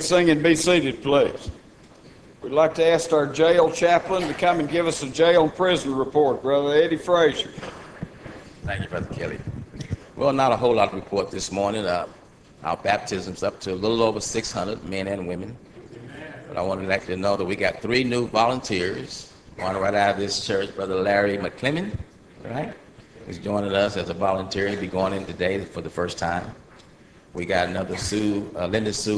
sing and be seated, please. We'd like to ask our jail chaplain to come and give us a jail and prison report, Brother Eddie Frazier. Thank you, Brother Kelly. Well, not a whole lot to report this morning. Our baptism's up to a little over 600 men and women. But I wanted to let you know that we got 3 new volunteers. One right out of this church, Brother Larry McClemmon, right? He's joining us as a volunteer. He'll be going in today for the first time. We got another Linda Sue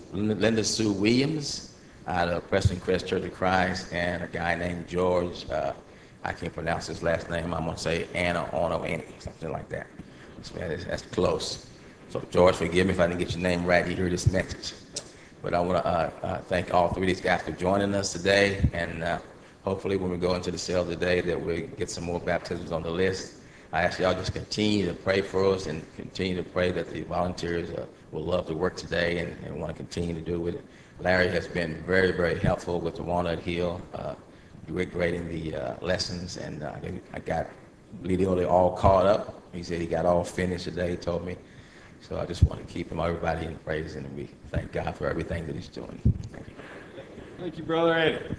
Williams out of Preston Crest Church of Christ, and a guy named George. I can't pronounce his last name. I'm gonna say Anna, something like that. That's close. So George, forgive me if I didn't get your name right. You heard this message. But I want to thank all 3 of these guys for joining us today, and hopefully when we go into the cell today that we get some more baptisms on the list. I ask y'all just continue to pray for us and continue to pray that the volunteers will love to work today and want to continue to do it. Larry has been very, very helpful with the Walnut Hill, grading the lessons, and I got literally all caught up. He said he got all finished today, he told me. So I just want to keep everybody in praise, and we thank God for everything that he's doing. Thank you. Thank you, Brother Eddie.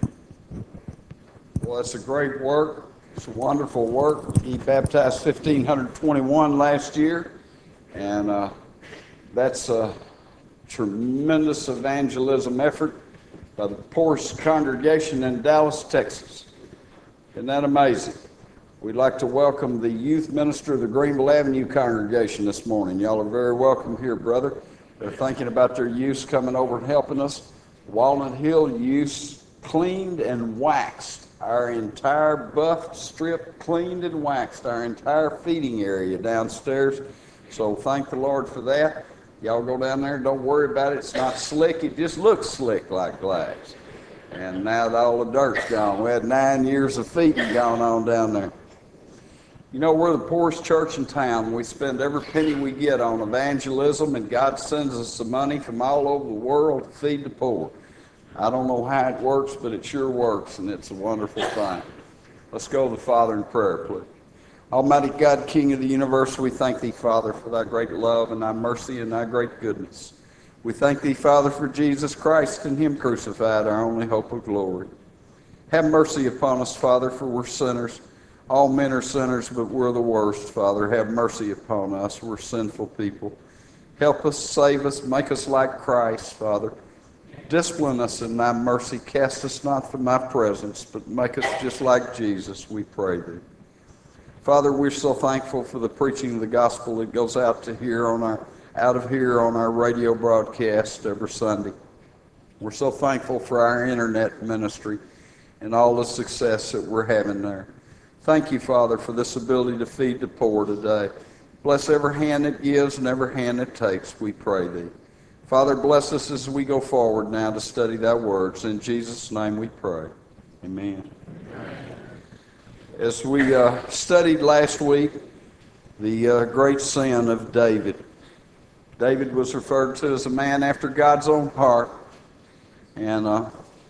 Well, it's a great work. It's a wonderful work. He baptized 1,521 last year, and that's a tremendous evangelism effort by the poorest congregation in Dallas, Texas. Isn't that amazing? We'd like to welcome the youth minister of the Greenville Avenue congregation this morning. Y'all are very welcome here, brother. They're thinking about their youth coming over and helping us. Walnut Hill youth cleaned and waxed our entire buff strip, cleaned and waxed our entire feeding area downstairs. So thank the Lord for that. Y'all go down there, don't worry about it. It's not slick, it just looks slick like glass. And now that all the dirt's gone. We had 9 years of feeding going on down there. You know, we're the poorest church in town. We spend every penny we get on evangelism, and God sends us the money from all over the world to feed the poor. I don't know how it works, but it sure works, and it's a wonderful thing. Let's go to the Father in prayer, please. Almighty God, King of the universe, we thank Thee, Father, for Thy great love and Thy mercy and Thy great goodness. We thank Thee, Father, for Jesus Christ and Him crucified, our only hope of glory. Have mercy upon us, Father, for we're sinners. All men are sinners, but we're the worst, Father. Have mercy upon us. We're sinful people. Help us, save us, make us like Christ, Father. Discipline us in Thy mercy. Cast us not from Thy presence, but make us just like Jesus, we pray Thee. Father, we're so thankful for the preaching of the gospel that goes out of here on our radio broadcast every Sunday. We're so thankful for our internet ministry and all the success that we're having there. Thank you, Father, for this ability to feed the poor today. Bless every hand that gives and every hand that takes, we pray Thee. Father, bless us as we go forward now to study Thy words. In Jesus' name we pray. Amen. As we studied last week, the great sin of David. David was referred to as a man after God's own heart. And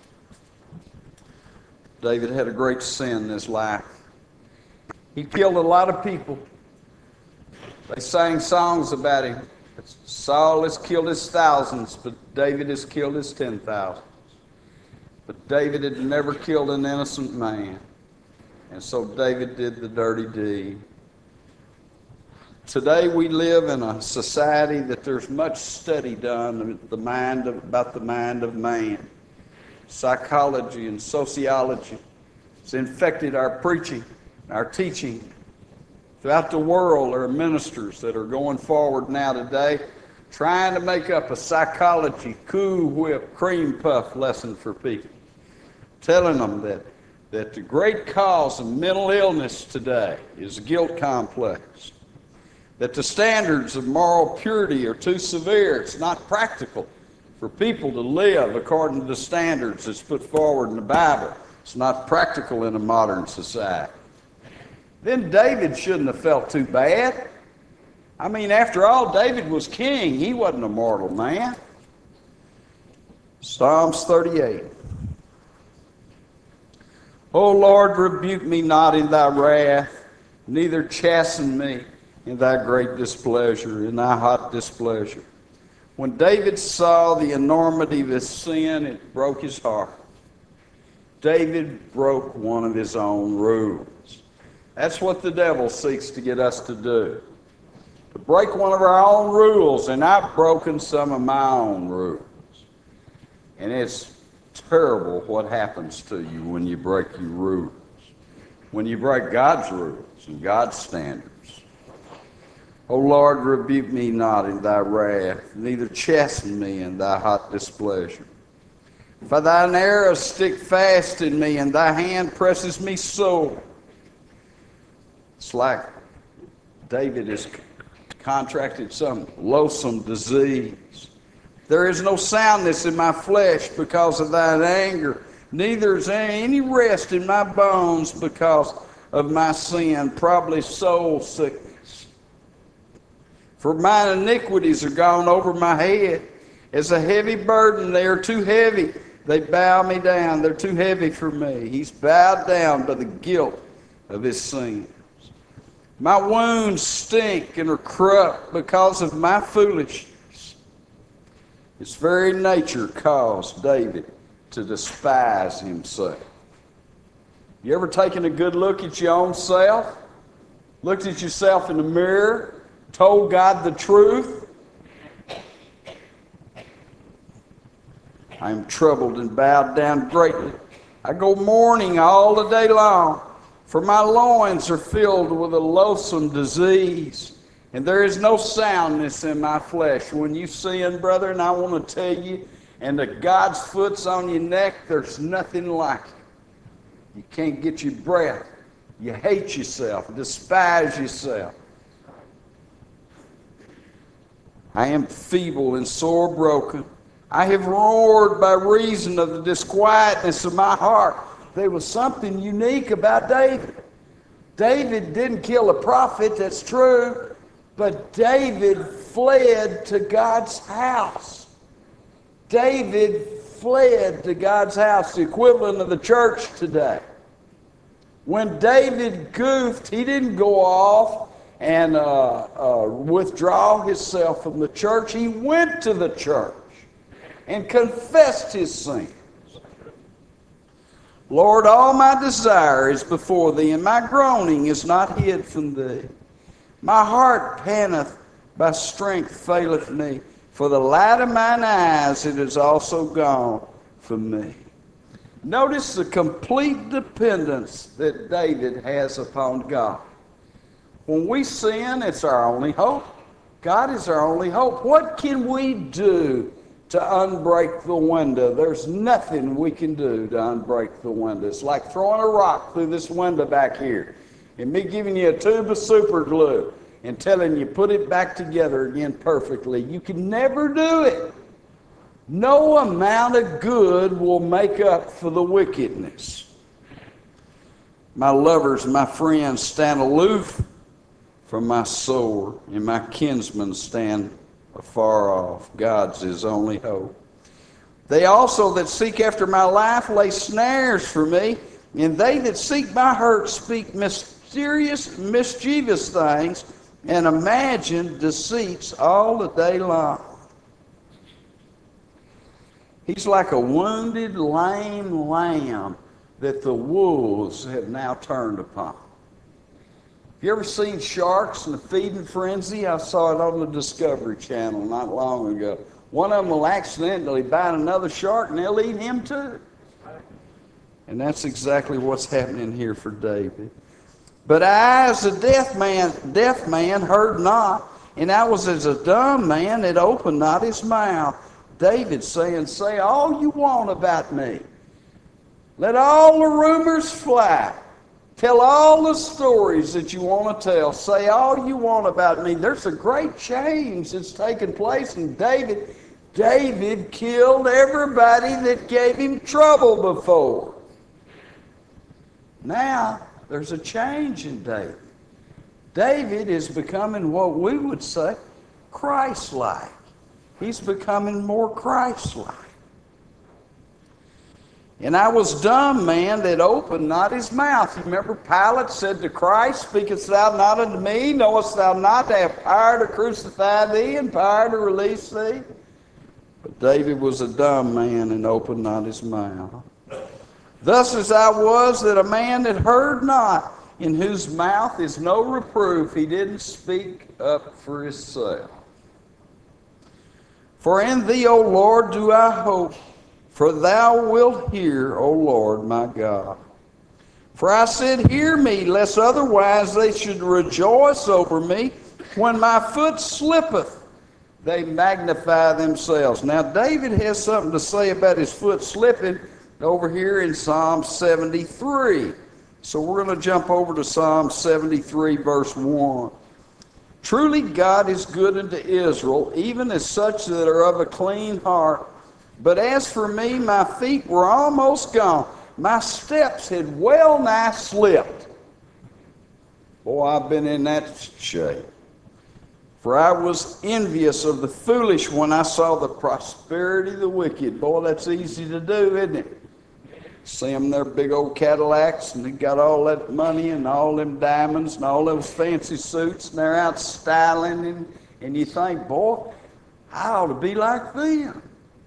David had a great sin in his life. He killed a lot of people. They sang songs about him. Saul has killed his thousands, but David has killed his 10,000. But David had never killed an innocent man. And so David did the dirty deed. Today we live in a society that there's much study done about the mind of man. Psychology and sociology has infected our preaching, our teaching. Throughout the world, there are ministers that are going forward now today trying to make up a psychology, Cool Whip, cream puff lesson for people, telling them that the great cause of mental illness today is guilt complex, that the standards of moral purity are too severe. It's not practical for people to live according to the standards that's put forward in the Bible. It's not practical in a modern society. Then David shouldn't have felt too bad. I mean, after all, David was king. He wasn't a mortal man. Psalms 38. O Lord, rebuke me not in Thy wrath, neither chasten me in Thy great displeasure, in Thy hot displeasure. When David saw the enormity of his sin, it broke his heart. David broke one of his own rules. That's what the devil seeks to get us to do. To break one of our own rules, and I've broken some of my own rules. And it's terrible what happens to you when you break your rules. When you break God's rules and God's standards. O Lord, rebuke me not in thy wrath, neither chasten me in thy hot displeasure. For thine arrows stick fast in me, and thy hand presses me sore. It's like David has contracted some loathsome disease. There is no soundness in my flesh because of thine anger, neither is there any rest in my bones because of my sin, probably soul sickness. For mine iniquities are gone over my head. As a heavy burden, they are too heavy. They bow me down. They're too heavy for me. He's bowed down by the guilt of his sins. My wounds stink and are corrupt because of my foolishness. His very nature caused David to despise himself. You ever taken a good look at your own self? Looked at yourself in the mirror? Told God the truth? I am troubled and bowed down greatly. I go mourning all the day long, for my loins are filled with a loathsome disease, and there is no soundness in my flesh. When you sin, brother, and I want to tell you, and the God's foot's on your neck, there's nothing like it. You can't get your breath. You hate yourself, despise yourself. I am feeble and sore broken. I have roared by reason of the disquietness of my heart. There was something unique about David. David didn't kill a prophet, that's true, but David fled to God's house. David fled to God's house, the equivalent of the church today. When David goofed, he didn't go off and withdraw himself from the church. He went to the church and confessed his sins. Lord, all my desire is before thee, and my groaning is not hid from thee. My heart panteth, by strength faileth me. For the light of mine eyes it is also gone from me. Notice the complete dependence that David has upon God. When we sin, it's our only hope. God is our only hope. What can we do to unbreak the window? There's nothing we can do to unbreak the window. It's like throwing a rock through this window back here and me giving you a tube of super glue and telling you put it back together again perfectly. You can never do it. No amount of good will make up for the wickedness. My lovers, my friends stand aloof from my sword, and my kinsmen stand afar off. God's his only hope. They also that seek after my life lay snares for me, and they that seek my hurt speak mysterious, mischievous things, and imagine deceits all the day long. He's like a wounded, lame lamb that the wolves have now turned upon. Have you ever seen sharks in a feeding frenzy? I saw it on the Discovery Channel not long ago. One of them will accidentally bite another shark and they'll eat him too. And that's exactly what's happening here for David. But I, as a deaf man, heard not, and I was as a dumb man that opened not his mouth. David saying, say all you want about me. Let all the rumors fly. Tell all the stories that you want to tell. Say all you want about me. There's a great change that's taken place in David. David killed everybody that gave him trouble before. Now, there's a change in David. David is becoming what we would say Christ-like. He's becoming more Christ-like. And I was dumb, man, that opened not his mouth. You remember Pilate said to Christ, speakest thou not unto me? Knowest thou not I have power to crucify thee and power to release thee? David was a dumb man and opened not his mouth. Thus as I was that a man that heard not, in whose mouth is no reproof, he didn't speak up for himself. For in thee, O Lord, do I hope, for thou wilt hear, O Lord my God. For I said, hear me, lest otherwise they should rejoice over me. When my foot slippeth, they magnify themselves. Now, David has something to say about his foot slipping over here in Psalm 73. So we're going to jump over to Psalm 73, verse 1. Truly God is good unto Israel, even as such that are of a clean heart. But as for me, my feet were almost gone. My steps had well nigh slipped. Boy, I've been in that shape. For I was envious of the foolish when I saw the prosperity of the wicked. Boy, that's easy to do, isn't it? See them, their big old Cadillacs, and they got all that money and all them diamonds and all those fancy suits, and they're out styling, and you think, boy, I ought to be like them.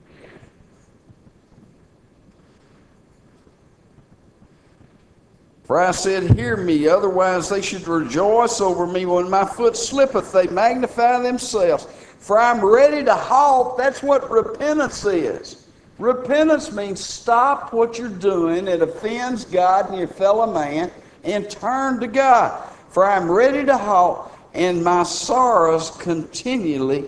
For I said, hear me, otherwise they should rejoice over me. When my foot slippeth, they magnify themselves. For I'm ready to halt. That's what repentance is. Repentance means stop what you're doing that offends God and your fellow man and turn to God. For I'm ready to halt, and my sorrows continually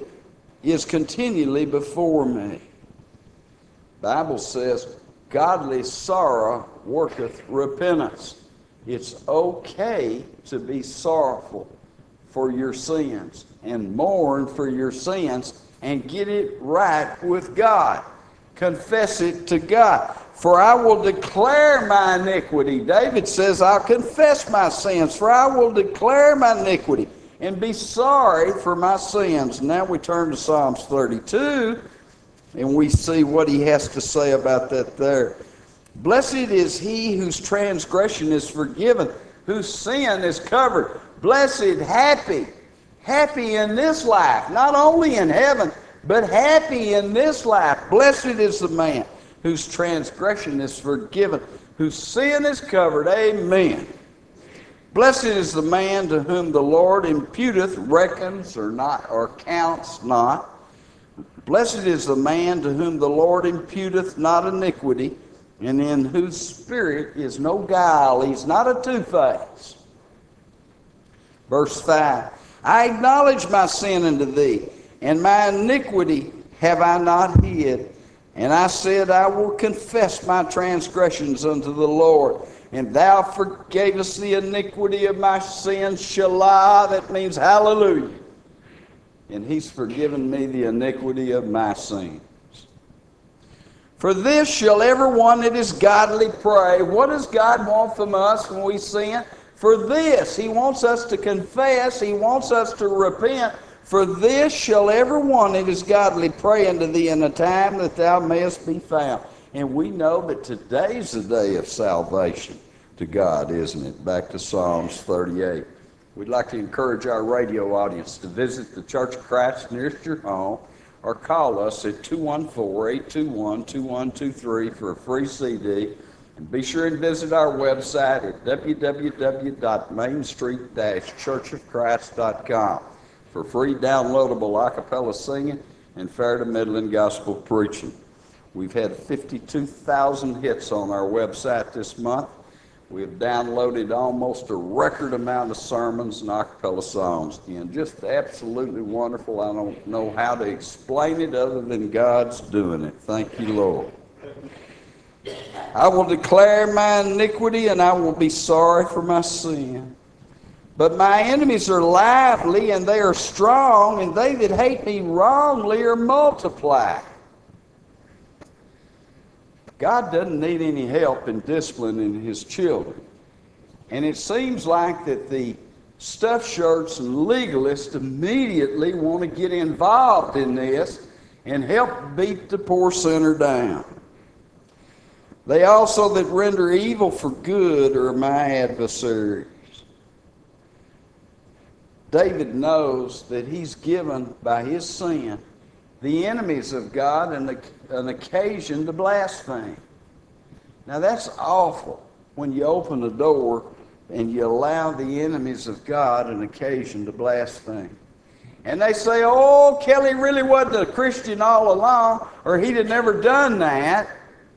before me. The Bible says, godly sorrow worketh repentance. It's okay to be sorrowful for your sins and mourn for your sins and get it right with God. Confess it to God. For I will declare my iniquity. David says, I'll confess my sins, for I will declare my iniquity and be sorry for my sins. Now we turn to Psalms 32, and we see what he has to say about that there. Blessed is he whose transgression is forgiven, whose sin is covered. Blessed, happy in this life, not only in heaven, but happy in this life. Blessed is the man whose transgression is forgiven, whose sin is covered. Amen. Blessed is the man to whom the Lord imputeth, reckons or not, or counts not. Blessed is the man to whom the Lord imputeth not iniquity, and in whose spirit is no guile. He's not a two-face. Verse 5. I acknowledge my sin unto thee, and my iniquity have I not hid. And I said, I will confess my transgressions unto the Lord. And thou forgavest the iniquity of my sins. Shalah, that means hallelujah. And he's forgiven me the iniquity of my sins. For this shall everyone that is godly pray. What does God want from us when we sin? For this, he wants us to confess. He wants us to repent. For this shall everyone that is godly pray unto thee in the time that thou mayest be found. And we know that today's the day of salvation to God, isn't it? Back to Psalms 38. We'd like to encourage our radio audience to visit the Church of Christ nearest your home, or call us at 214-821-2123 for a free CD. And be sure and visit our website at www.mainstreet-churchofchrist.com for free downloadable a cappella singing and fair to middling gospel preaching. We've had 52,000 hits on our website this month. We've downloaded almost a record amount of sermons and a cappella songs. And just absolutely wonderful. I don't know how to explain it other than God's doing it. Thank you, Lord. I will declare my iniquity, and I will be sorry for my sin. But my enemies are lively, and they are strong, and they that hate me wrongly are multiplied. God doesn't need any help in disciplining his children. And it seems like that the stuffed shirts and legalists immediately want to get involved in this and help beat the poor sinner down. They also that render evil for good are my adversaries. David knows that he's given by his sin the enemies of God an occasion to blaspheme. Now that's awful when you open the door and you allow the enemies of God an occasion to blaspheme. And they say, oh, Kelly really wasn't a Christian all along, or he'd have never done that.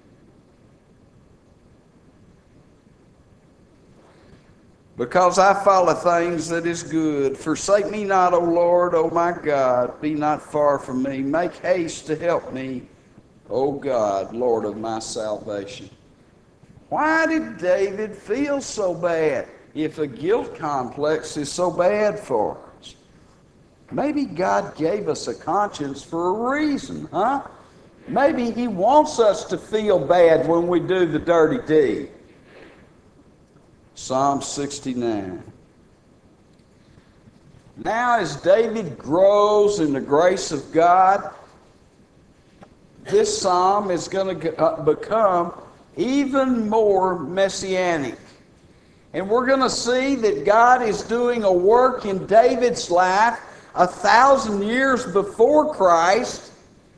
Because I follow things that is good. Forsake me not, O Lord, O my God. Be not far from me. Make haste to help me, O God, Lord of my salvation. Why did David feel so bad if a guilt complex is so bad for us? Maybe God gave us a conscience for a reason, huh? Maybe he wants us to feel bad when we do the dirty deed. Psalm 69. Now as David grows in the grace of God, this psalm is going to become even more messianic. And we're going to see that God is doing a work in David's life 1,000 years before Christ.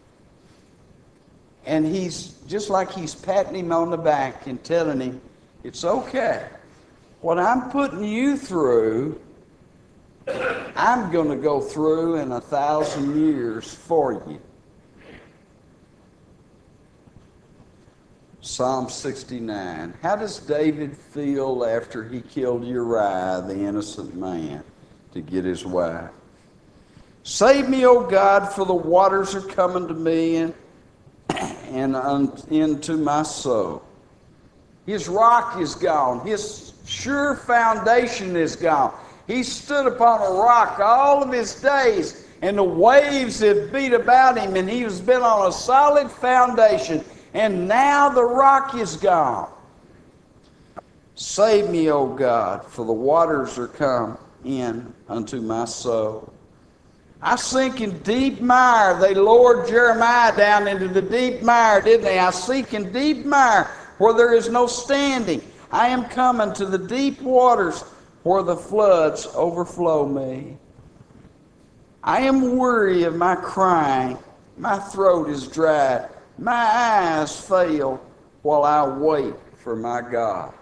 And he's just like he's patting him on the back and telling him, it's okay. What I'm putting you through, I'm going to go through in 1,000 years for you. Psalm 69. How does David feel after he killed Uriah, the innocent man, to get his wife? Save me, O God, for the waters are coming to me and into my soul. His rock is gone. His sure foundation is gone. He stood upon a rock all of his days, and the waves have beat about him, and he has been on a solid foundation, and now the rock is gone. Save me, O God, for the waters are come in unto my soul. I sink in deep mire. They lowered Jeremiah down into the deep mire, didn't they? I sink in deep mire where there is no standing. I am coming to the deep waters where the floods overflow me. I am weary of my crying. My throat is dry. My eyes fail while I wait for my God.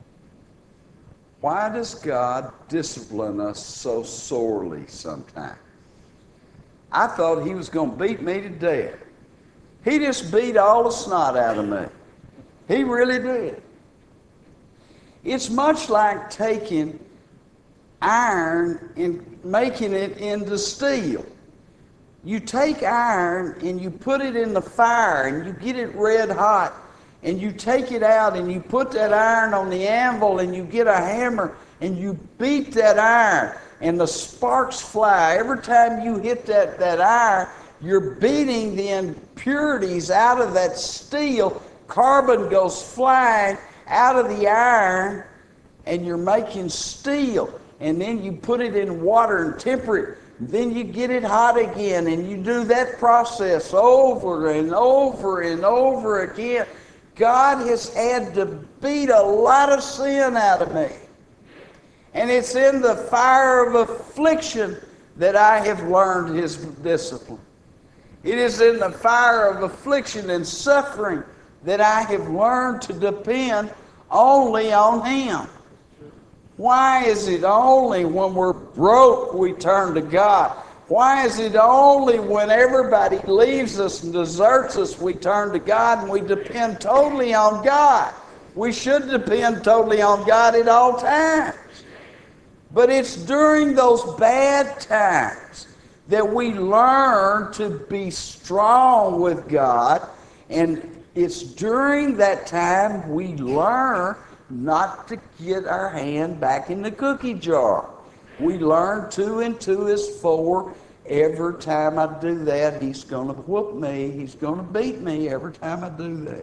Why does God discipline us so sorely sometimes? I thought he was going to beat me to death. He just beat all the snot out of me. He really did. It's much like taking iron and making it into steel. You take iron and you put it in the fire and you get it red hot, and you take it out and you put that iron on the anvil and you get a hammer and you beat that iron and the sparks fly. Every time you hit that iron, you're beating the impurities out of that steel. Carbon goes flying out of the iron, and you're making steel. And then you put it in water and temper it. Then you get it hot again, and you do that process over and over and over again. God has had to beat a lot of sin out of me. And it's in the fire of affliction that I have learned his discipline. It is in the fire of affliction and suffering that I have learned to depend only on him. Why is it only when we're broke we turn to God? Why is it only when everybody leaves us and deserts us we turn to God and we depend totally on God? We should depend totally on God at all times. But it's during those bad times that we learn to be strong with God, and it's during that time we learn not to get our hand back in the cookie jar. We learn 2 and 2 is 4. Every time I do that, he's going to whoop me. He's going to beat me every time I do that.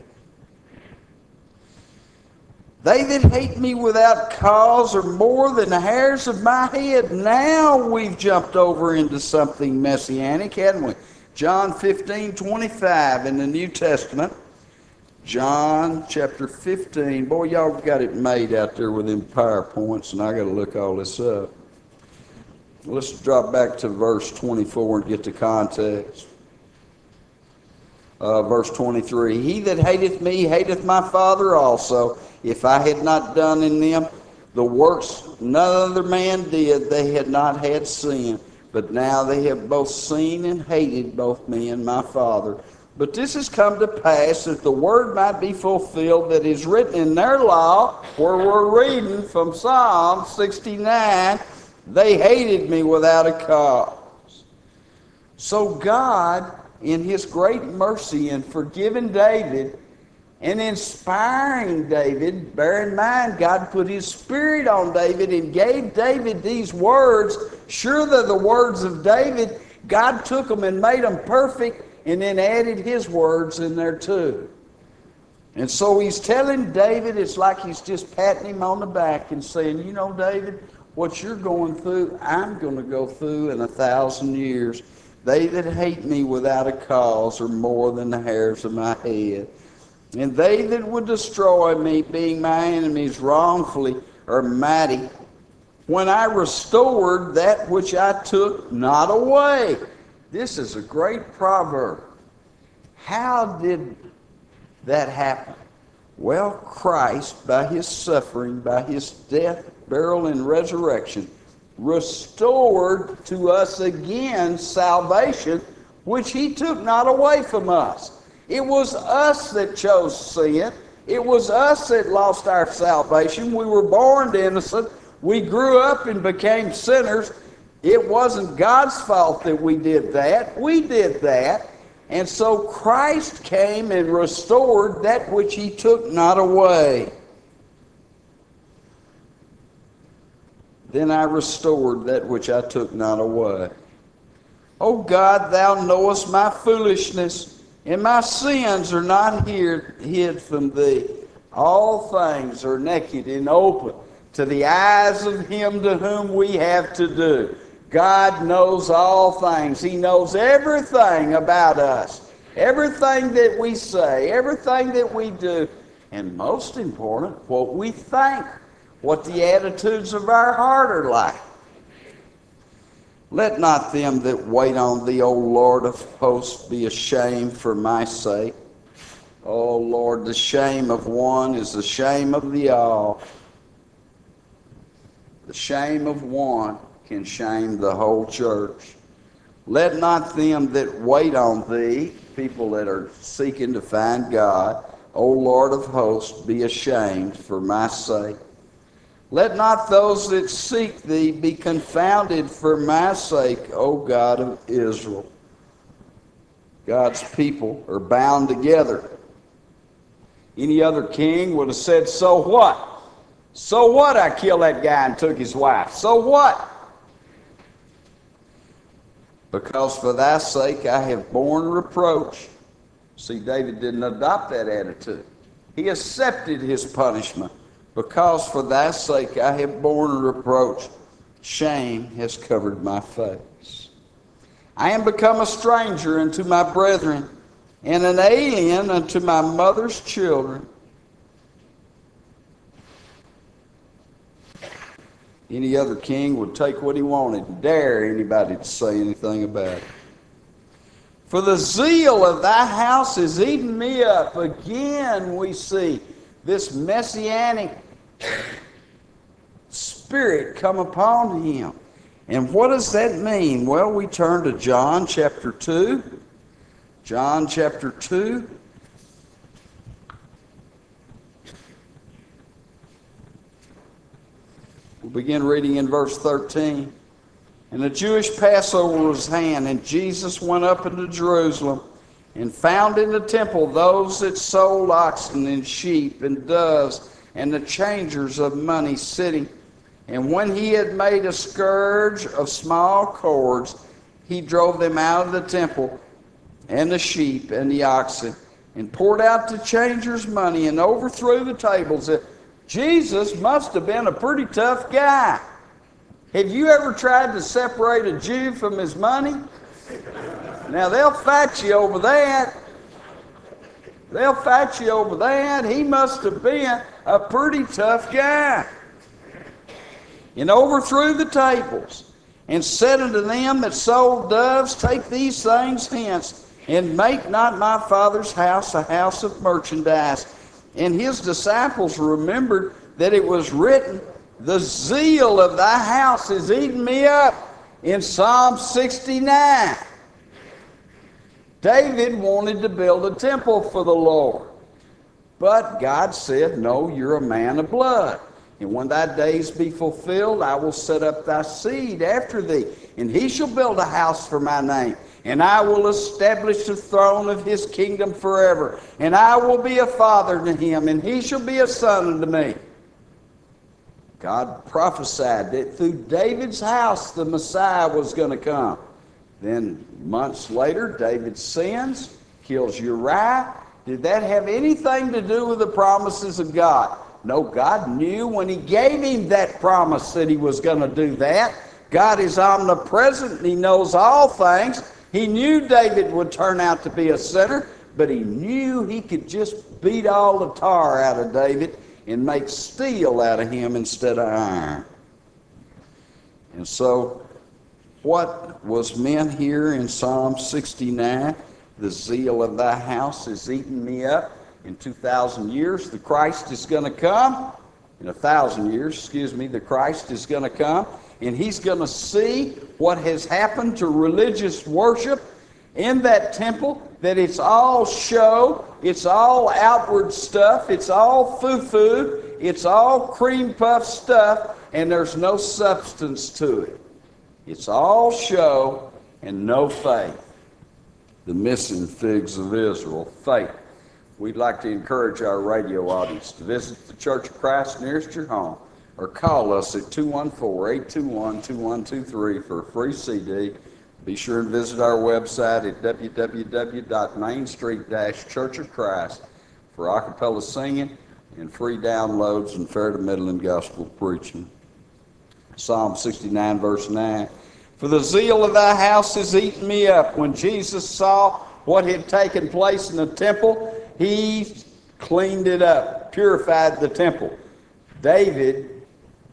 They that hate me without cause are more than the hairs of my head. Now we've jumped over into something messianic, hadn't we? John 15:25 in the New Testament. John chapter 15. Boy, y'all got it made out there with them PowerPoints, and I got to look all this up. Let's drop back to verse 24 and get the context. verse 23. He that hateth me hateth my Father also. If I had not done in them the works none other man did, they had not had sin. But now they have both seen and hated both me and my Father. But this has come to pass that the word might be fulfilled that is written in their law, where we're reading from Psalm 69, they hated me without a cause. So God, in his great mercy in forgiving David and inspiring David, bear in mind, God put his Spirit on David and gave David these words. Sure, they're the words of David. God took them and made them perfect and then added his words in there too. And so he's telling David, it's like he's just patting him on the back and saying, you know, David, what you're going through, I'm going to go through in 1,000 years. They that hate me without a cause are more than the hairs of my head. And they that would destroy me, being my enemies wrongfully, are mighty. When I restored that which I took not away. This is a great proverb. How did that happen? Well, Christ, by his suffering, by his death, burial, and resurrection, restored to us again salvation, which he took not away from us. It was us that chose sin. It was us that lost our salvation. We were born innocent. We grew up and became sinners. It wasn't God's fault that we did that. We did that. And so Christ came and restored that which he took not away. Then I restored that which I took not away. O God, thou knowest my foolishness, and my sins are not hid from thee. All things are naked and open to the eyes of him to whom we have to do. God knows all things. He knows everything about us, everything that we say, everything that we do, and most important, what we think, what the attitudes of our heart are like. Let not them that wait on thee, O Lord of hosts, be ashamed for my sake. O Lord, the shame of one is the shame of the all. The shame of one can shame the whole church. Let not them that wait on thee, people that are seeking to find God, O Lord of hosts, be ashamed for my sake. Let not those that seek thee be confounded for my sake, O God of Israel. God's people are bound together. Any other king would have said, so what? So what I killed that guy and took his wife? So what? Because for thy sake I have borne reproach. See, David didn't adopt that attitude. He accepted his punishment. Because for thy sake I have borne reproach. Shame has covered my face. I am become a stranger unto my brethren, and an alien unto my mother's children. Any other king would take what he wanted and dare anybody to say anything about it. For the zeal of thy house is eating me up. Again we see this messianic spirit come upon him. And what does that mean? Well, we turn to John chapter 2. John chapter 2. We'll begin reading in verse 13. And the Jewish Passover was at hand, and Jesus went up into Jerusalem, and found in the temple those that sold oxen and sheep and doves, and the changers of money sitting. And when he had made a scourge of small cords, he drove them out of the temple, and the sheep and the oxen, and poured out the changers' money, and overthrew the tables. Jesus must have been a pretty tough guy. Have you ever tried to separate a Jew from his money? Now, they'll fight you over that. They'll fight you over that. He must have been a pretty tough guy. And overthrew the tables, and said unto them that sold doves, take these things hence, And make not my Father's house a house of merchandise. And his disciples remembered that it was written, the zeal of thy house is eating me up, in Psalm 69. David wanted to build a temple for the Lord. But God said, no, you're a man of blood. And when thy days be fulfilled, I will set up thy seed after thee, and he shall build a house for my name. And I will establish the throne of his kingdom forever. And I will be a father to him, and he shall be a son unto me. God prophesied that through David's house the Messiah was going to come. Then months later, David sins, kills Uriah. Did that have anything to do with the promises of God? No, God knew when he gave him that promise that he was going to do that. God is omnipresent and he knows all things. He knew David would turn out to be a sinner, but he knew he could just beat all the tar out of David and make steel out of him instead of iron. And so, what was meant here in Psalm 69, the zeal of thy house is eating me up. In 2,000 years, the Christ is going to come. In 1,000 years, the Christ is going to come. And he's going to see what has happened to religious worship in that temple, that it's all show, it's all outward stuff, it's all foo-foo, it's all cream puff stuff, and there's no substance to it. It's all show and no faith. The missing figs of Israel, faith. We'd like to encourage our radio audience to visit the Church of Christ nearest your home, or call us at 214-821-2123 for a free CD. Be sure and visit our website at www.mainstreet-churchofchrist for a cappella singing and free downloads and Fair to Midland gospel preaching. Psalm 69, verse 9. For the zeal of thy house is eating me up. When Jesus saw what had taken place in the temple, he cleaned it up, purified the temple. David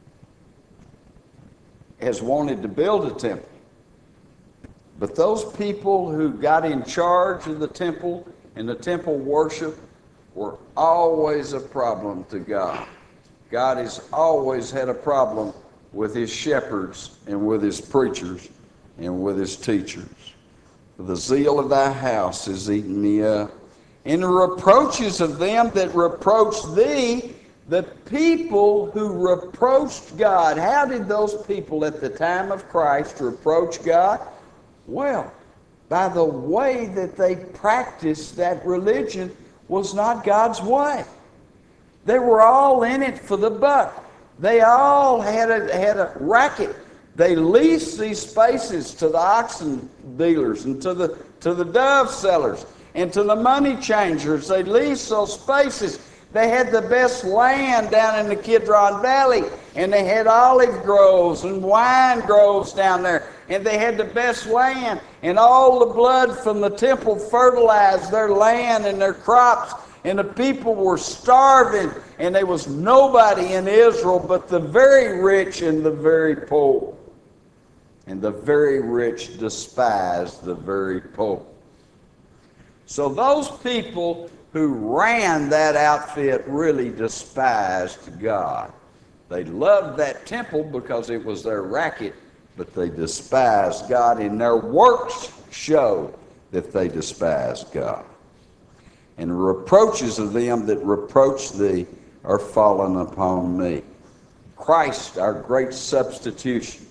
has wanted to build a temple. But those people who got in charge of the temple and the temple worship were always a problem to God. God has always had a problem with his shepherds and with his preachers and with his teachers. For the zeal of thy house is eating me up. And the reproaches of them that reproach thee, the people who reproached God. How did those people at the time of Christ reproach God? Well, by the way that they practiced that religion was not God's way. They were all in it for the buck. They all had a racket. They leased these spaces to the oxen dealers and to the dove sellers and to the money changers. They leased those spaces. They had the best land down in the Kidron Valley, and they had olive groves and wine groves down there, and they had the best land, and all the blood from the temple fertilized their land and their crops, and the people were starving, and there was nobody in Israel but the very rich and the very poor. And the very rich despised the very poor. So those people who ran that outfit really despised God. They loved that temple because it was their racket, but they despised God, and their works showed that they despised God. And the reproaches of them that reproach thee are fallen upon me. Christ, our great substitution.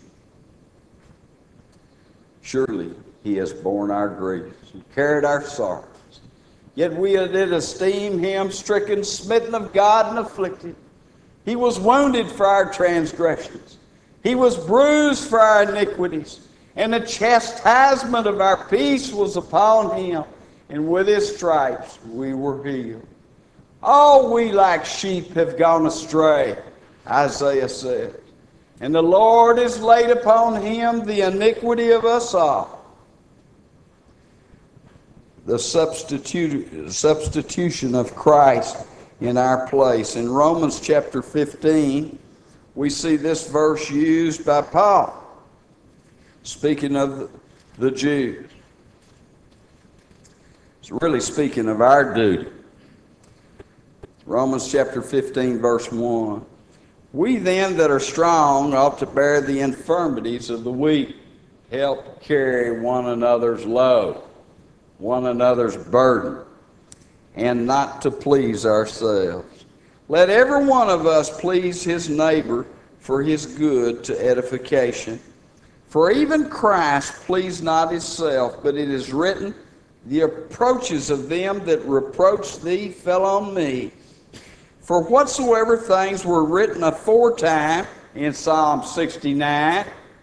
Surely he has borne our griefs and carried our sorrows. Yet we did esteem him stricken, smitten of God, and afflicted. He was wounded for our transgressions. He was bruised for our iniquities. And the chastisement of our peace was upon him. And with his stripes we were healed. All we like sheep have gone astray, Isaiah said. And the Lord has laid upon him the iniquity of us all. The substitution of Christ in our place. In Romans chapter 15, we see this verse used by Paul, speaking of the Jews. It's really speaking of our duty. Romans chapter 15, verse 1. We then that are strong ought to bear the infirmities of the weak, help carry one another's load, one another's burden, and not to please ourselves. Let every one of us please his neighbor for his good to edification. For even Christ pleased not himself, but it is written, the approaches of them that reproach thee fell on me. For whatsoever things were written aforetime in Psalm 69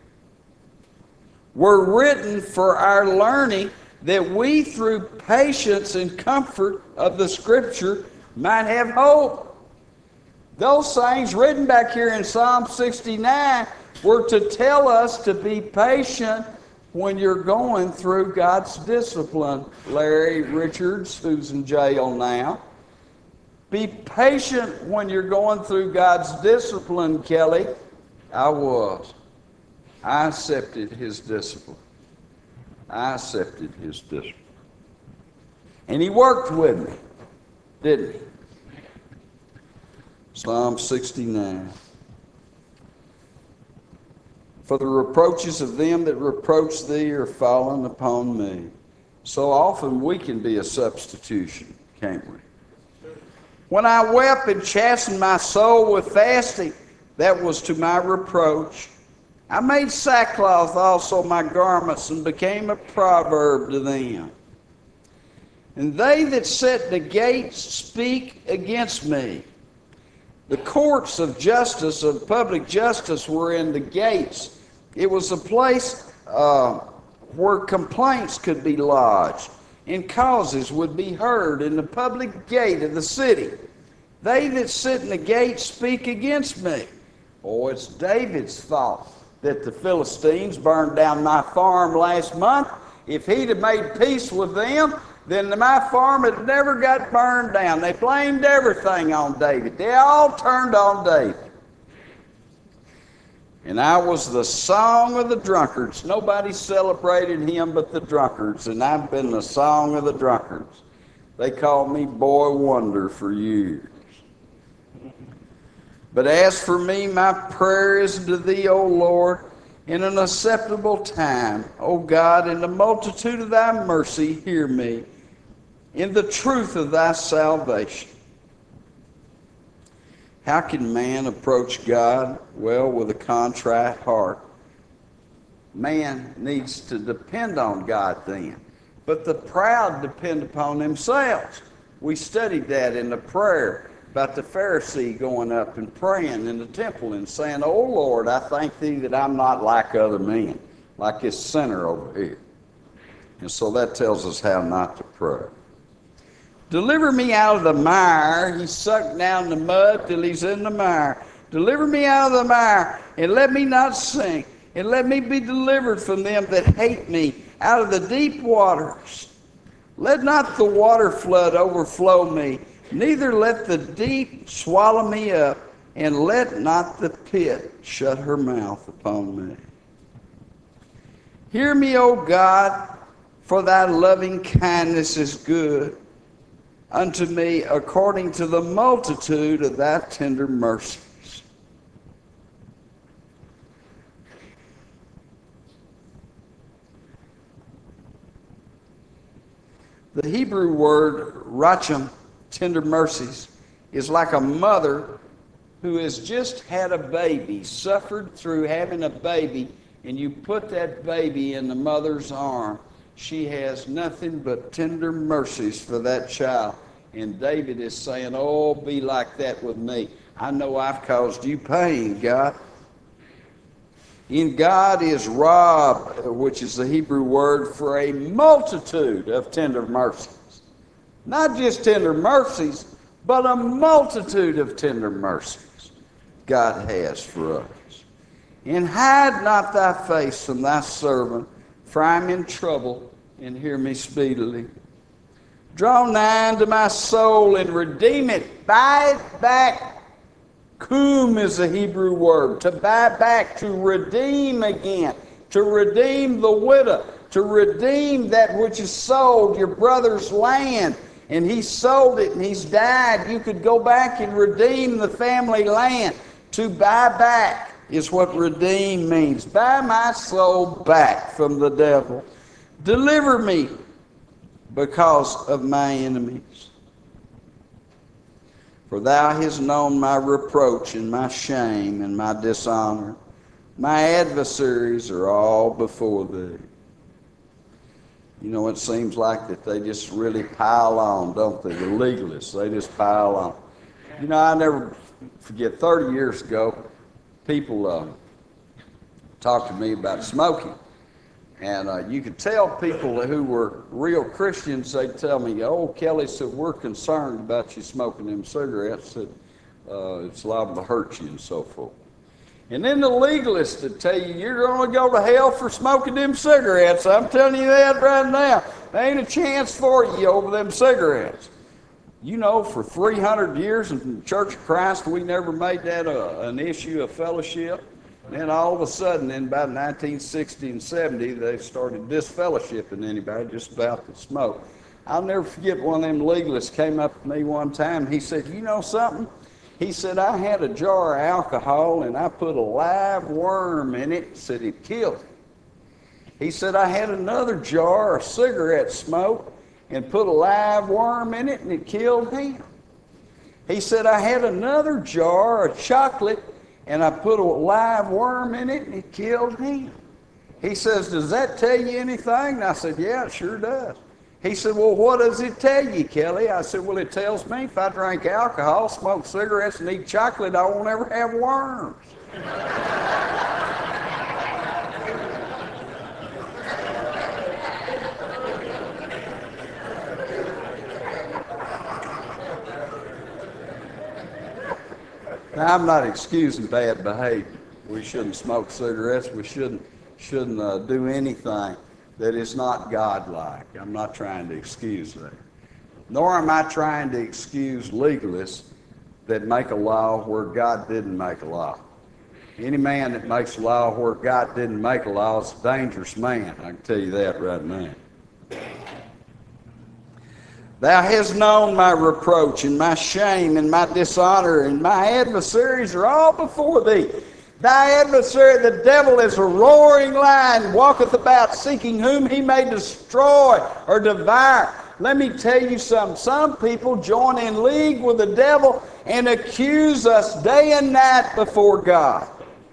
were written for our learning, that we through patience and comfort of the Scripture might have hope. Those things written back here in Psalm 69 were to tell us to be patient when you're going through God's discipline. Larry Richards, who's in jail now. Be patient when you're going through God's discipline, Kelly. I was. I accepted his discipline. I accepted his discipline. And he worked with me, didn't he? Psalm 69. For the reproaches of them that reproach thee are fallen upon me. So often we can be a substitution, can't we? When I wept and chastened my soul with fasting, that was to my reproach. I made sackcloth also my garments, and became a proverb to them. And they that sit in the gates speak against me. The courts of justice, of public justice, were in the gates. It was a place where complaints could be lodged and causes would be heard in the public gate of the city. They that sit in the gate speak against me. Oh, it's David's fault that the Philistines burned down my farm last month. If he'd have made peace with them, then my farm had never got burned down. They blamed everything on David. They all turned on David. And I was the song of the drunkards. Nobody celebrated him but the drunkards, and I've been the song of the drunkards. They called me Boy Wonder for years. But as for me, my prayer is to thee, O Lord, in an acceptable time. O God, in the multitude of thy mercy, hear me, in the truth of thy salvation. How can man approach God? Well, with a contrite heart. Man needs to depend on God then. But the proud depend upon themselves. We studied that in the prayer about the Pharisee going up and praying in the temple and saying, "Oh Lord, I thank thee that I'm not like other men, like this sinner over here." And so that tells us how not to pray. Deliver me out of the mire. He's sucked down the mud till he's in the mire. Deliver me out of the mire, and let me not sink, and let me be delivered from them that hate me, out of the deep waters. Let not the water flood overflow me, neither let the deep swallow me up, and let not the pit shut her mouth upon me. Hear me, O God, for thy loving kindness is good unto me, according to the multitude of thy tender mercies. The Hebrew word racham, tender mercies, is like a mother who has just had a baby, suffered through having a baby, and you put that baby in the mother's arm. She has nothing but tender mercies for that child. And David is saying, "Oh, be like that with me. I know I've caused you pain, God." In God is Rab, which is the Hebrew word for a multitude of tender mercies. Not just tender mercies, but a multitude of tender mercies God has for us. And hide not thy face from thy servant, for I am in trouble, and hear me speedily. Draw nigh unto my soul and redeem it. Buy it back. Kum is a Hebrew word. To buy back, to redeem again. To redeem the widow. to redeem that which is sold, your brother's land, and he sold it and he's died. You could go back and redeem the family land. To buy back is what redeem means. Buy my soul back from the devil. Deliver me because of my enemies. For thou hast known my reproach and my shame and my dishonor. My adversaries are all before thee. You know, it seems like that they just really pile on, don't they? The legalists, they just pile on. You know, I never forget, 30 years ago, people talked to me about smoking. And you could tell people who were real Christians, they'd tell me, oh, Kelly said, we're concerned about you smoking them cigarettes, that it's liable to hurt you and so forth. And then the legalists would tell you, you're going to go to hell for smoking them cigarettes. I'm telling you that right now. There ain't a chance for you over them cigarettes. You know, for 300 years in the Church of Christ, we never made that an issue of fellowship. Then all of a sudden, in about 1960 and 70, they started disfellowshipping anybody just about to smoke. I'll never forget, one of them legalists came up to me one time. He said, you know something? He said, I had a jar of alcohol and I put a live worm in it. He said it killed him. He said, I had another jar of cigarette smoke and put a live worm in it and it killed him. He said, I had another jar of chocolate and I put a live worm in it and it killed him. He says, does that tell you anything? And I said, yeah, it sure does. He said, well, what does it tell you, Kelly? I said, well, it tells me if I drink alcohol, smoke cigarettes, and eat chocolate, I won't ever have worms. Now, I'm not excusing bad behavior. We shouldn't smoke cigarettes. We shouldn't do anything that is not godlike. I'm not trying to excuse that. Nor am I trying to excuse legalists that make a law where God didn't make a law. Any man that makes a law where God didn't make a law is a dangerous man. I can tell you that right now. Thou hast known my reproach and my shame and my dishonor, and my adversaries are all before thee. Thy adversary, the devil, is a roaring lion, walketh about, seeking whom he may destroy or devour. Let me tell you something. Some people join in league with the devil and accuse us day and night before God.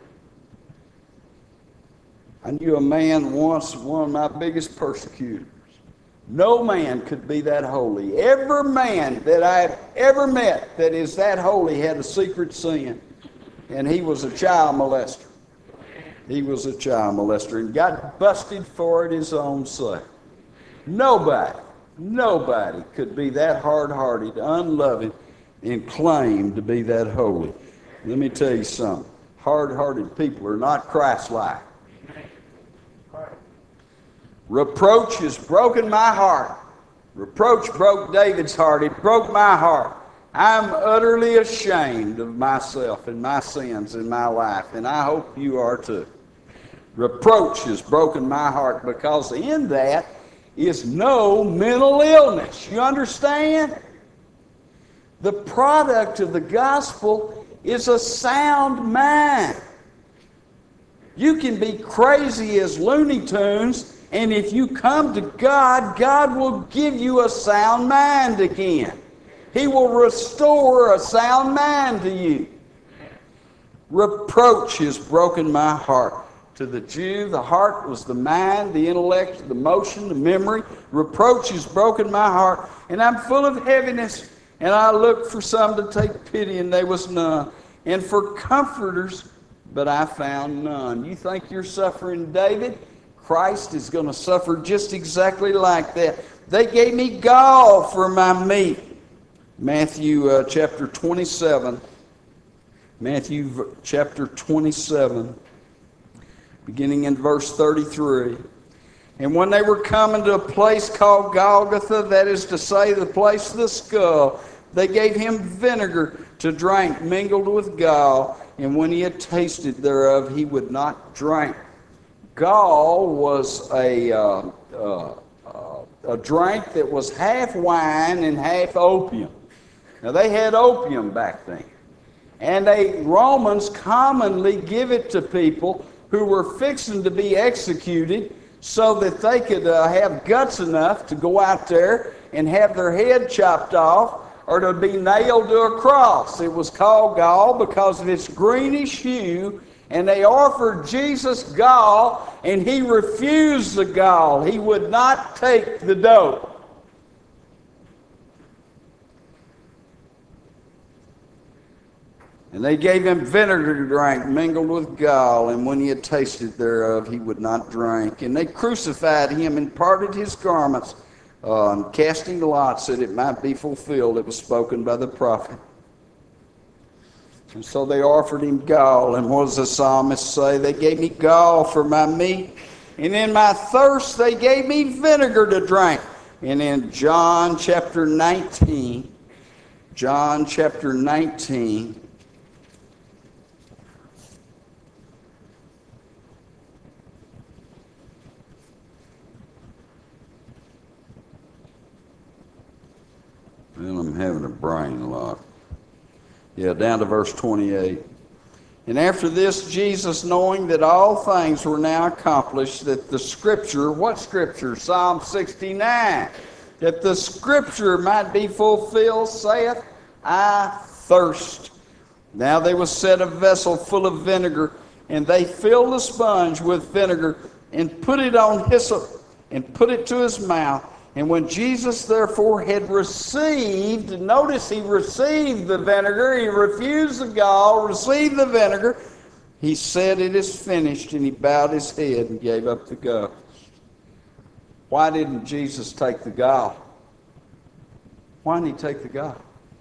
I knew a man once, one of my biggest persecutors. No man could be that holy. Every man that I've ever met that is that holy had a secret sin. And he was a child molester. He was a child molester and got busted for it his own self. Nobody could be that hard-hearted, unloving, and claim to be that holy. Let me tell you something. Hard-hearted people are not Christ-like. Reproach has broken my heart. Reproach broke David's heart. It broke my heart. I'm utterly ashamed of myself and my sins in my life, and I hope you are too. Reproach has broken my heart because in that is no mental illness. You understand? The product of the gospel is a sound mind. You can be crazy as Looney Tunes, and if you come to God, God will give you a sound mind again. He will restore a sound mind to you. Reproach has broken my heart. To the Jew, the heart was the mind, the intellect, the motion, the memory. Reproach has broken my heart, and I'm full of heaviness, and I looked for some to take pity, and there was none, and for comforters, but I found none. You think you're suffering, David? Christ is going to suffer just exactly like that. They gave me gall for my meat. Matthew chapter 27. Matthew chapter 27, beginning in verse 33. And when they were coming to a place called Golgotha, that is to say, the place of the skull, they gave him vinegar to drink mingled with gall. And when he had tasted thereof, he would not drink. Gall was a drink that was half wine and half opium. Now, they had opium back then. And Romans commonly give it to people who were fixing to be executed so that they could have guts enough to go out there and have their head chopped off or to be nailed to a cross. It was called gall because of its greenish hue, and they offered Jesus gall, and he refused the gall. He would not take the dope. And they gave him vinegar to drink, mingled with gall, and when he had tasted thereof, he would not drink. And they crucified him and parted his garments, casting lots that it might be fulfilled that was spoken by the prophet. And so they offered him gall, and what does the psalmist say? They gave me gall for my meat, and in my thirst they gave me vinegar to drink. And in John chapter 19, well, I'm having a brain lock. Yeah, down to verse 28. And after this, Jesus, knowing that all things were now accomplished, that the Scripture, what Scripture? Psalm 69. That the Scripture might be fulfilled, saith, I thirst. Now there was set a vessel full of vinegar, and they filled a sponge with vinegar, and put it on hyssop, and put it to his mouth. And when Jesus therefore had received, notice he received the vinegar, he refused the gall, received the vinegar, he said, it is finished, and he bowed his head and gave up the ghost. Why didn't Jesus take the gall? Why didn't he take the gall?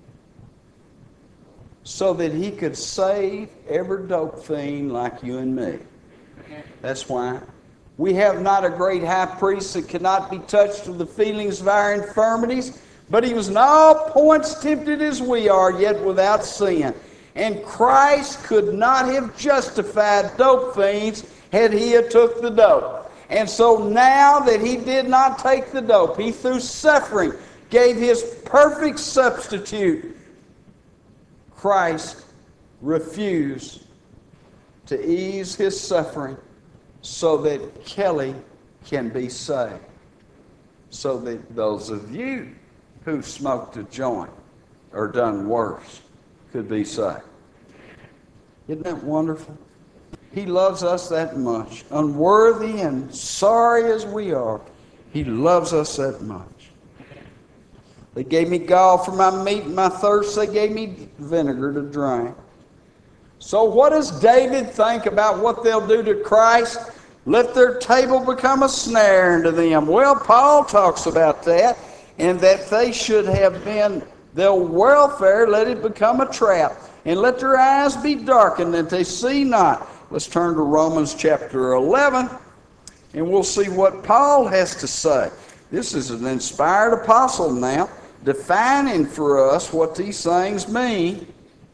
So that he could save every dope fiend like you and me. That's why. We have not a great high priest that cannot be touched with the feelings of our infirmities, but he was in all points tempted as we are, yet without sin. And Christ could not have justified dope fiends had he took the dope. And so now that he did not take the dope, he through suffering gave his perfect substitute. Christ refused to ease his suffering so that Kelly can be saved. So that those of you who smoked a joint or done worse could be saved. Isn't that wonderful? He loves us that much. Unworthy and sorry as we are, he loves us that much. They gave me gall for my meat and my thirst. They gave me vinegar to drink. So what does David think about what they'll do to Christ? Let their table become a snare unto them. Well, Paul talks about that, and that they should have been their welfare, let it become a trap, and let their eyes be darkened that they see not. Let's turn to Romans chapter 11, and we'll see what Paul has to say. This is an inspired apostle now, defining for us what these things mean.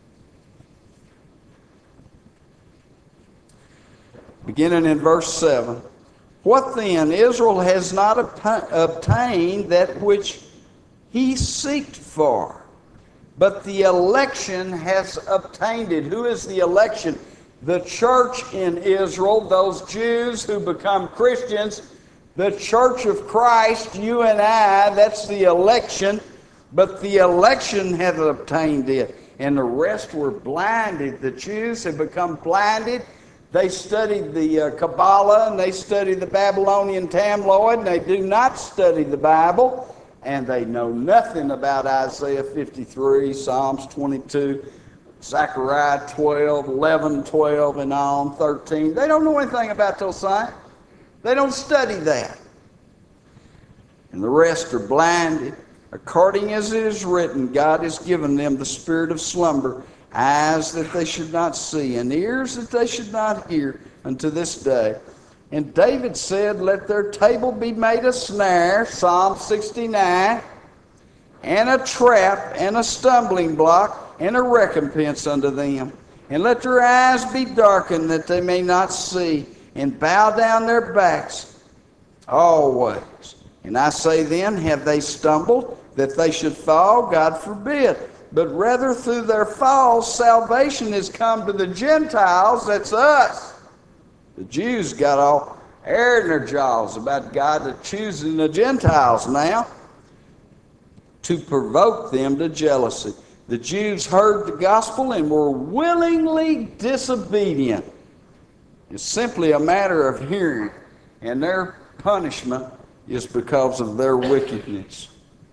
Beginning in verse 7. What then? Israel has not obtained that which he seeked for, but the election has obtained it. Who is the election? The church in Israel, those Jews who become Christians, the church of Christ, you and I, that's the election. But the election hath obtained it, and the rest were blinded. The Jews have become blinded. They studied the Kabbalah, and they studied the Babylonian Talmud, and they do not study the Bible, and they know nothing about Isaiah 53, Psalms 22, Zechariah 12, 11, 12, and on 13. They don't know anything about those things. They don't study that. And the rest are blinded. According as it is written, God has given them the spirit of slumber, eyes that they should not see, and ears that they should not hear unto this day. And David said, let their table be made a snare, Psalm 69, and a trap, and a stumbling block, and a recompense unto them. And let their eyes be darkened that they may not see, and bow down their backs always. And I say then, have they stumbled that they should fall? God forbid. But rather through their fall, salvation has come to the Gentiles, that's us. The Jews got all air in their jaws about God choosing the Gentiles now to provoke them to jealousy. The Jews heard the gospel and were willingly disobedient. It's simply a matter of hearing, and their punishment is because of their wickedness.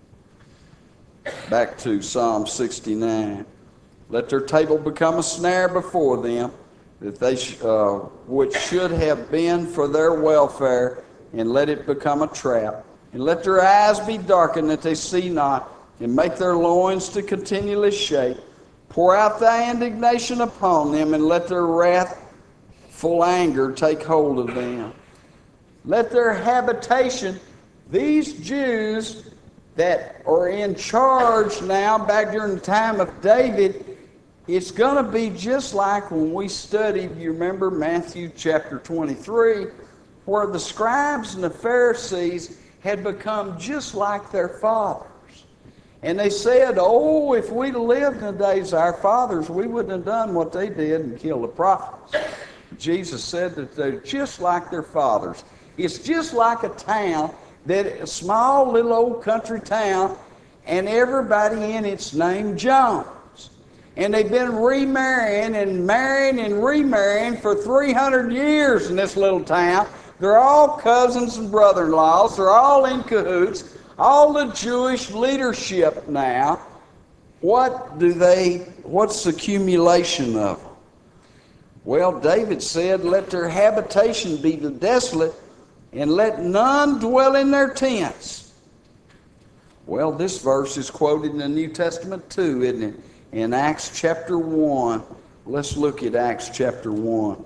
Back to Psalm 69. Let their table become a snare before them, that they which should have been for their welfare, and let it become a trap. And let their eyes be darkened that they see not, and make their loins to continually shake. Pour out thy indignation upon them, and let their wrathful anger take hold of them. Let their habitation, these Jews that are in charge now, back during the time of David, it's going to be just like when we studied, you remember Matthew chapter 23, where the scribes and the Pharisees had become just like their fathers. And they said, oh, if we'd lived in the days of our fathers, we wouldn't have done what they did and killed the prophets. Jesus said that they're just like their fathers. It's just like a town, a small little old country town, and everybody in it's named Jones. And they've been remarrying and marrying and remarrying for 300 years in this little town. They're all cousins and brother-in-laws. They're all in cahoots. All the Jewish leadership now, what's the accumulation of them? Well, David said, let their habitation be the desolate, and let none dwell in their tents. Well, this verse is quoted in the New Testament too, isn't it? In Acts chapter 1. Let's look at Acts chapter 1.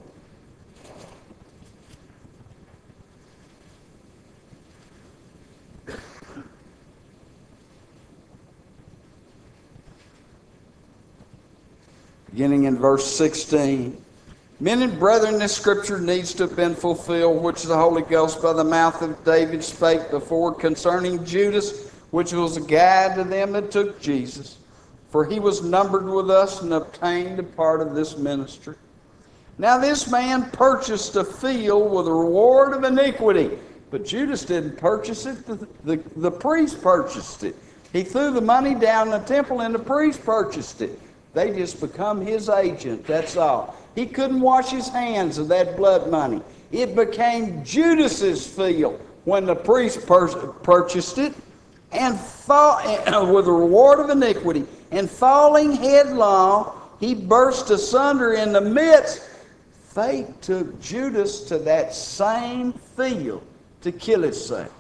Beginning in verse 16. Men and brethren, this scripture needs to have been fulfilled, which the Holy Ghost by the mouth of David spake before concerning Judas, which was a guide to them that took Jesus. For he was numbered with us and obtained a part of this ministry. Now this man purchased a field with a reward of iniquity. But Judas didn't purchase it, the priest purchased it. He threw the money down the temple and the priest purchased it. They just become his agent, that's all. He couldn't wash his hands of that blood money. It became Judas's field when the priest purchased it, and with a reward of iniquity. And falling headlong, he burst asunder in the midst. Fate took Judas to that same field to kill himself.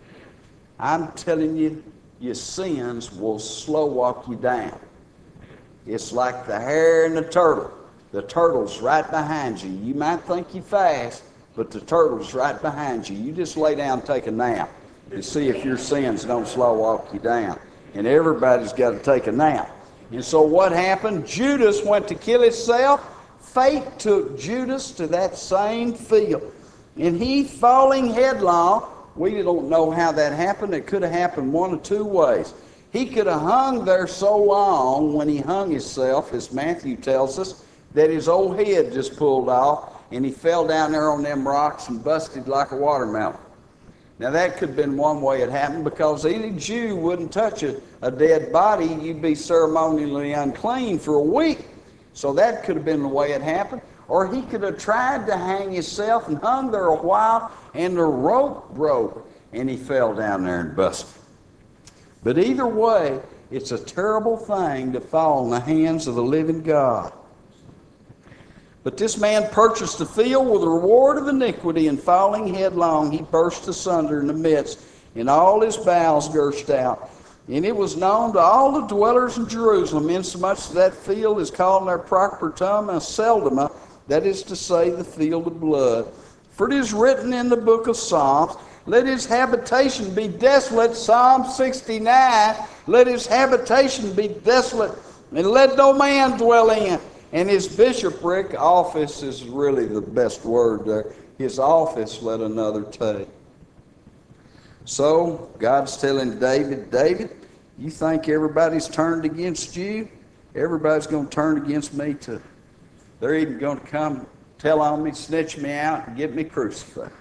I'm telling you, your sins will slow walk you down. It's like the hare and the turtle. The turtle's right behind you. You might think you're fast, but the turtle's right behind you. You just lay down and take a nap and see if your sins don't slow walk you down. And everybody's got to take a nap. And so what happened? Judas went to kill himself. Fate took Judas to that same field. And he, falling headlong, we don't know how that happened. It could have happened one of two ways. He could have hung there so long when he hung himself, as Matthew tells us, that his old head just pulled off, and he fell down there on them rocks and busted like a watermelon. Now that could have been one way it happened, because any Jew wouldn't touch a dead body. You'd be ceremonially unclean for a week. So that could have been the way it happened. Or he could have tried to hang himself and hung there a while, and the rope broke, and he fell down there and busted. But either way, it's a terrible thing to fall in the hands of the living God. But this man purchased the field with a reward of iniquity, and falling headlong, he burst asunder in the midst, and all his bowels gushed out. And it was known to all the dwellers in Jerusalem, insomuch that field is called in their proper tongue Aceldama, that is to say, the field of blood. For it is written in the book of Psalms, let his habitation be desolate, Psalm 69, let his habitation be desolate, and let no man dwell in. And his bishopric, office is really the best word there. his office let another take. So God's telling David, David, you think everybody's turned against you? Everybody's going to turn against me too. They're even going to come tell on me, snitch me out, and get me crucified.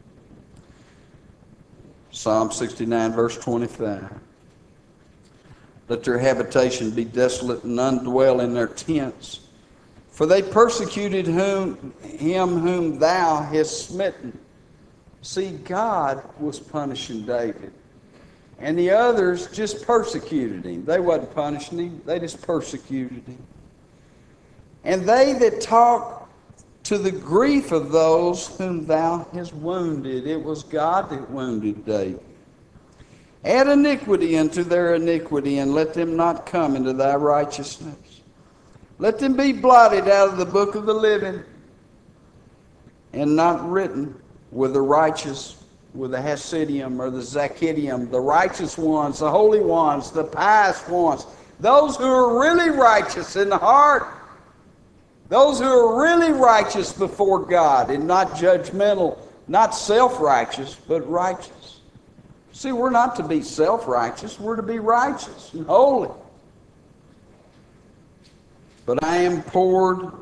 Psalm 69, verse 25. Let their habitation be desolate, and none dwell in their tents. For they persecuted him whom thou hast smitten. See, God was punishing David. And the others just persecuted him. They wasn't punishing him. They just persecuted him. And they that talk to the grief of those whom thou hast wounded. It was God that wounded David. Add iniquity unto their iniquity, and let them not come into thy righteousness. Let them be blotted out of the book of the living, and not written with the righteous, with the Hasidim or the Zakidim, the righteous ones, the holy ones, the pious ones, those who are really righteous in the heart, those who are really righteous before God, and not judgmental, not self-righteous, but righteous. See, we're not to be self-righteous, we're to be righteous and holy. But I am poor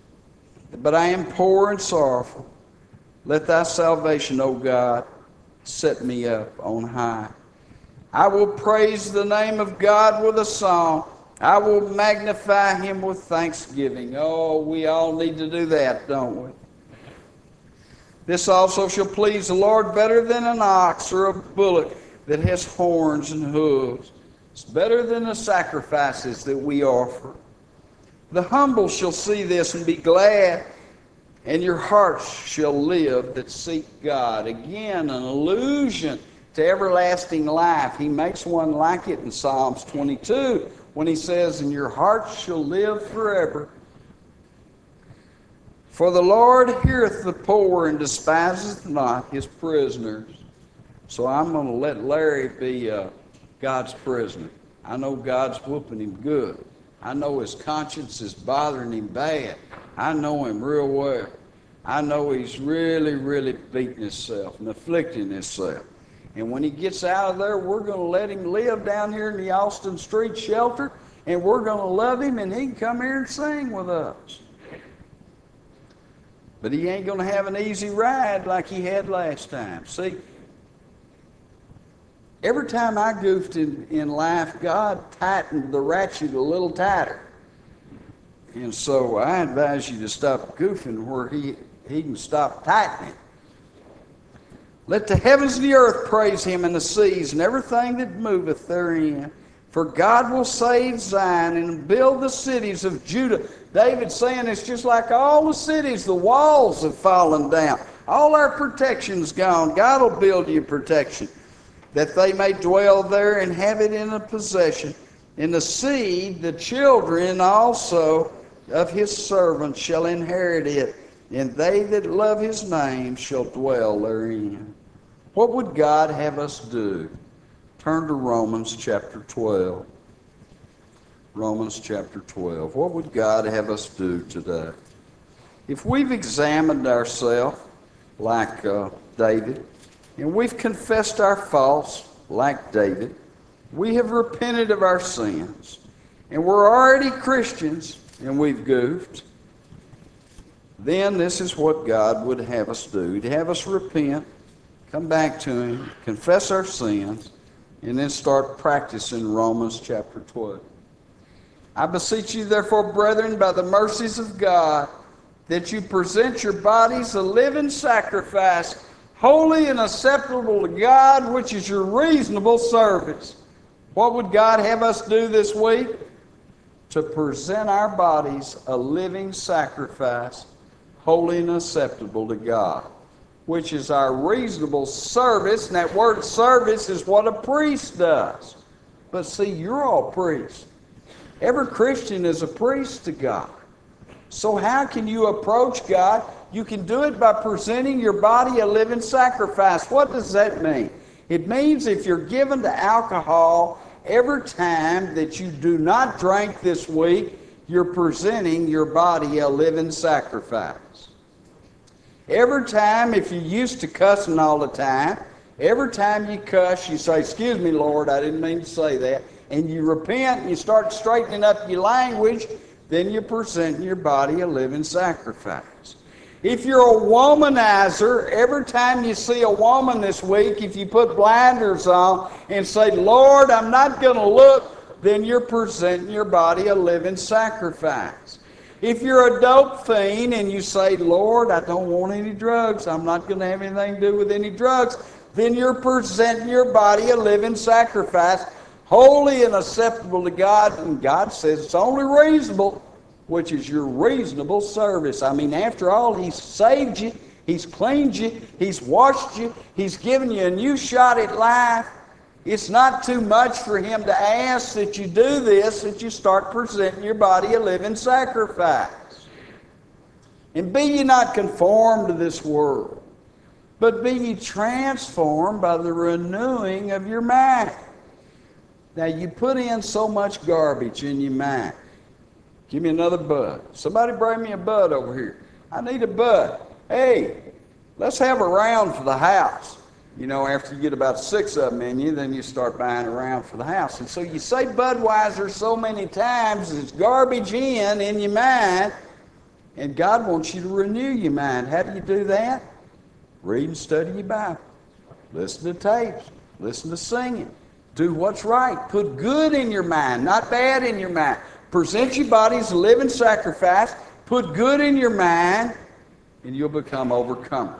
and sorrowful. Let thy salvation, O God, set me up on high. I will praise the name of God with a song. I will magnify him with thanksgiving. Oh, we all need to do that, don't we? This also shall please the Lord better than an ox or a bullock that has horns and hooves. It's better than the sacrifices that we offer. The humble shall see this and be glad, and your hearts shall live that seek God. Again, an allusion to everlasting life. He makes one like it in Psalms 22 when he says, and your hearts shall live forever. For the Lord heareth the poor and despiseth not his prisoners. So I'm going to let Larry be God's prisoner. I know God's whooping him good. I know his conscience is bothering him bad. I know him real well. I know he's really, really beating himself and afflicting himself. And when he gets out of there, we're going to let him live down here in the Austin Street shelter, and we're going to love him, and he can come here and sing with us. But he ain't going to have an easy ride like he had last time. See, every time I goofed in life, God tightened the ratchet a little tighter. And so I advise you to stop goofing where he can stop tightening. Let the heavens and the earth praise him, and the seas, and everything that moveth therein. For God will save Zion and build the cities of Judah. David's saying it's just like all the cities, the walls have fallen down. All our protection's gone. God will build you protection, that they may dwell there and have it in a possession. In the seed, the children also of his servants shall inherit it, and they that love his name shall dwell therein. What would God have us do? Turn to Romans chapter 12. Romans chapter 12. What would God have us do today? If we've examined ourselves like David, and we've confessed our faults like David, we have repented of our sins, and we're already Christians, and we've goofed, then this is what God would have us do. He'd have us repent, come back to him, confess our sins, and then start practicing Romans chapter 12. I beseech you, therefore, brethren, by the mercies of God, that you present your bodies a living sacrifice, holy and acceptable to God, which is your reasonable service. What would God have us do this week? To present our bodies a living sacrifice, holy and acceptable to God, which is our reasonable service. And that word service is what a priest does. But see, you're all priests. Every Christian is a priest to God. So how can you approach God? You can do it by presenting your body a living sacrifice. What does that mean? It means if you're given to alcohol every time that you do not drink this week, you're presenting your body a living sacrifice. Every time, if you're used to cussing all the time, every time you cuss, you say, "Excuse me, Lord, I didn't mean to say that." And you repent and you start straightening up your language, then you're presenting your body a living sacrifice. If you're a womanizer, every time you see a woman this week, if you put blinders on and say, "Lord, I'm not going to look," then you're presenting your body a living sacrifice. If you're a dope fiend and you say, "Lord, I don't want any drugs, I'm not going to have anything to do with any drugs," then you're presenting your body a living sacrifice, holy and acceptable to God. And God says it's only reasonable, which is your reasonable service. I mean, after all, He's saved you, He's cleaned you, He's washed you, He's given you a new shot at life. It's not too much for Him to ask that you do this, that you start presenting your body a living sacrifice. And be ye not conformed to this world, but be ye transformed by the renewing of your mind. Now, you put in so much garbage in your mind. Give me another bud. Somebody bring me a bud over here. I need a bud. Hey, let's have a round for the house. You know, after you get about 6 of them in you, then you start buying a round for the house. And so you say Budweiser so many times, it's garbage in your mind, and God wants you to renew your mind. How do you do that? Read and study your Bible. Listen to tapes. Listen to singing. Do what's right. Put good in your mind, not bad in your mind. Present your body as a living sacrifice. Put good in your mind, and you'll become overcomers.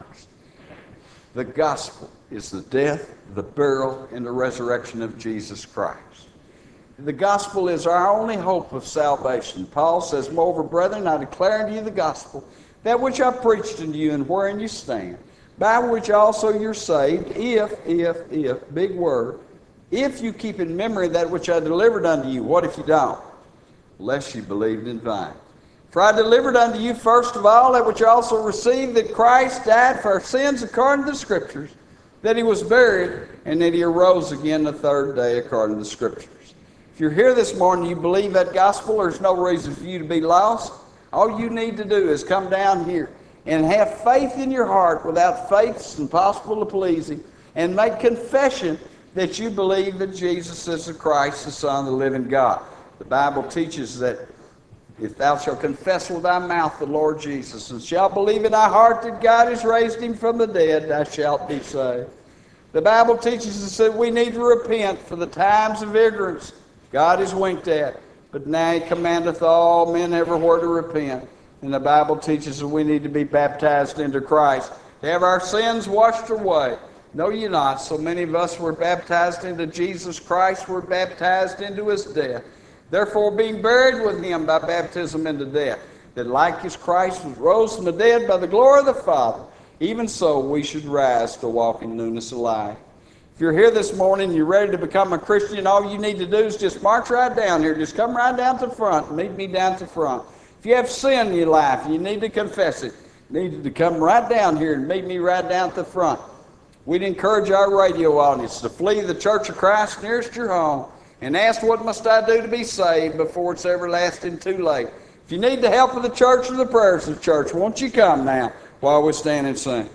The gospel is the death, the burial, and the resurrection of Jesus Christ. The gospel is our only hope of salvation. Paul says, "Moreover, brethren, I declare unto you the gospel, that which I preached unto you, and wherein you stand, by which also you're saved, if, big word, if you keep in memory that which I delivered unto you." What if you don't? Lest you believed in vain. "For I delivered unto you first of all that which I also received, that Christ died for our sins according to the Scriptures, that He was buried, and that He arose again the third day according to the Scriptures." If you're here this morning, you believe that gospel, there's no reason for you to be lost. All you need to do is come down here and have faith in your heart. Without faith, it's impossible to please Him. And make confession that you believe that Jesus is the Christ, the Son of the living God. The Bible teaches that if thou shalt confess with thy mouth the Lord Jesus, and shalt believe in thy heart that God has raised Him from the dead, thou shalt be saved. The Bible teaches us that we need to repent for the times of ignorance God has winked at, but now He commandeth all men everywhere to repent. And the Bible teaches that we need to be baptized into Christ, to have our sins washed away. No, you're not. So many of us were baptized into Jesus Christ, were baptized into His death. Therefore, being buried with Him by baptism into death, that like as Christ was rose from the dead by the glory of the Father, even so we should rise to walk in newness of life. If you're here this morning and you're ready to become a Christian, all you need to do is just march right down here. Just come right down to the front. Meet me down to the front. If you have sin in your life and you need to confess it, you need to come right down here and meet me right down to the front. We'd encourage our radio audience to flee the Church of Christ nearest your home and ask, "What must I do to be saved?" before it's everlasting too late. If you need the help of the church or the prayers of the church, won't you come now while we stand and sing?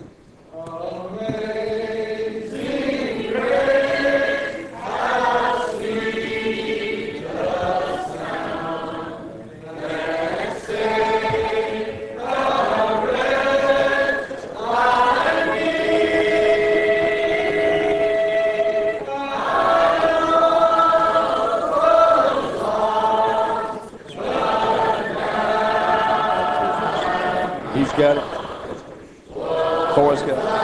He's got it. Coy's got it.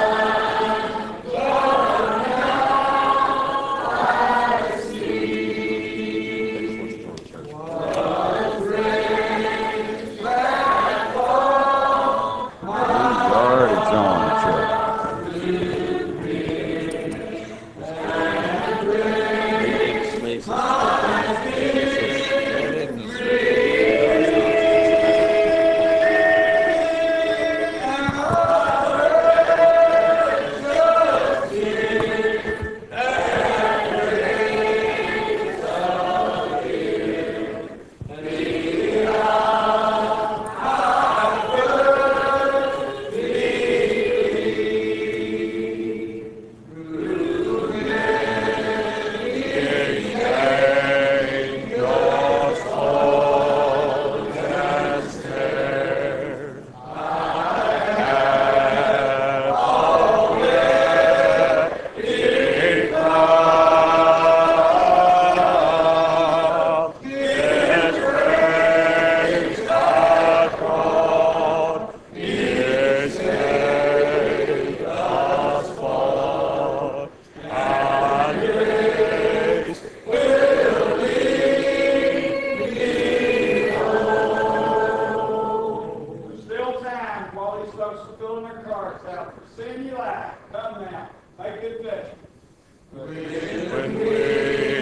those folks for filling their cards out. We're seeing you live. Come now. Make good fetch. When we